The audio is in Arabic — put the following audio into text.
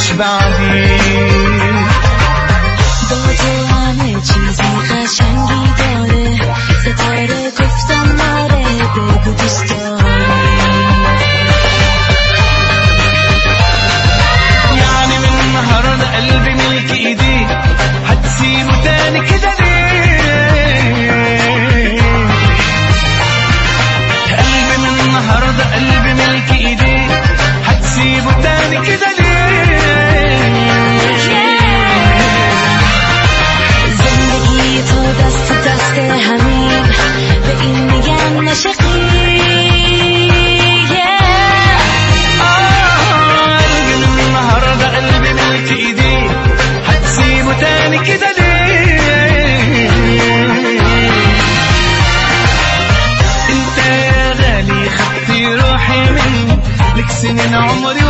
مش بعديك. تو همه چیزی قشنگی داره، ستاره گفتم آره بگو دوست داری. يعني من النهارده قلبي ملك ايدي، هتسيبه تاني كده ليه؟ قلبي من النهارده قلبي ملك ايدي، هتسيبه تاني كده ليه؟ همین به این میگن عاشقی. قلبي من النهارده قلبي ملك ايدي، هتسيبه تاني كده ليه؟ انت يا غالي خدتي روحي مني، لك سنين عمري